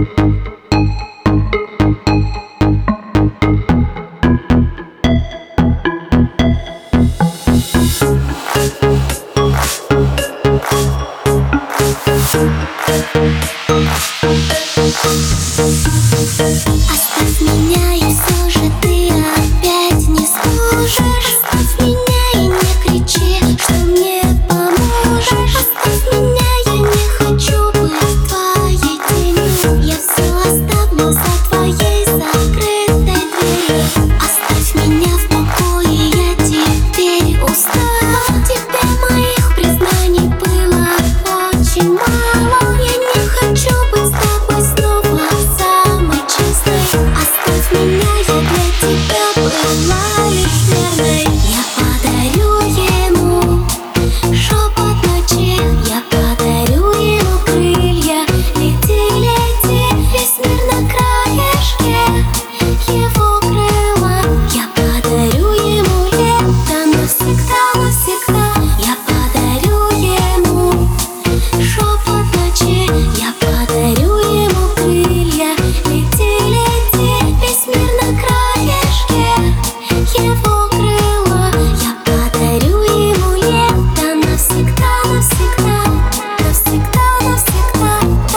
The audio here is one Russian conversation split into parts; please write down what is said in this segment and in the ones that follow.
Оставь меня, и все же ты опять не сможешь. Оставь меня и не кричи, что мне поможешь. Оставь меня, я не хочу быть твоей тенью. Я все оставлю за твоей закрытой дверью. Оставь меня в покое, я теперь устала. Тебе моих признаний было очень мало. Я не хочу быть с тобой снова самой честной. Оставь меня, я для тебя была лишь верной. Я подарю ему шепот ночи, я подарю ему крылья. Лети, лети, весь мир на краешке его крыла. Я подарю ему лето навсегда, навсегда. Я подарю ему шепот ночи, я подарю ему крылья. Лети, лети, весь мир на краешке его крыла. Я подарю ему лето навсегда, навсегда, навсегда, навсегда.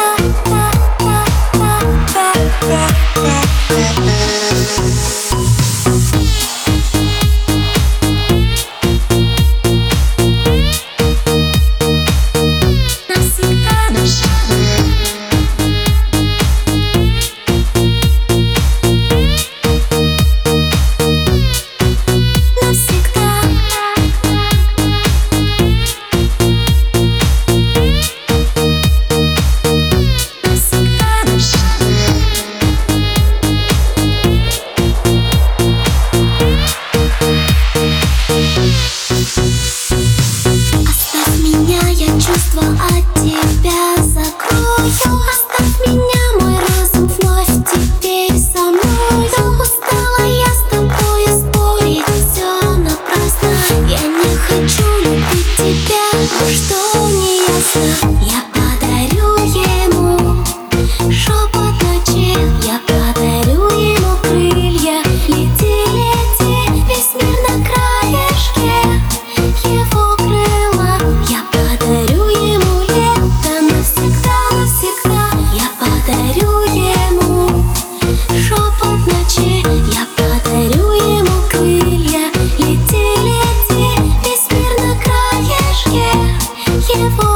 Оставь меня, я чувства от тебя закрою. Оставь меня, мой разум вновь теперь со мною. Устала я с тобой спорить, все напрасно. Я не хочу любить тебя, что не ясно. Я подарю ему шепот ночи, я подарю ему крылья. Лети, лети, весь мир на краешке его крыла. Я подарю ему лето навсегда, навсегда. Я подарю ему шепот ночи, я подарю ему крылья. Лети, лети, весь мир на краешке его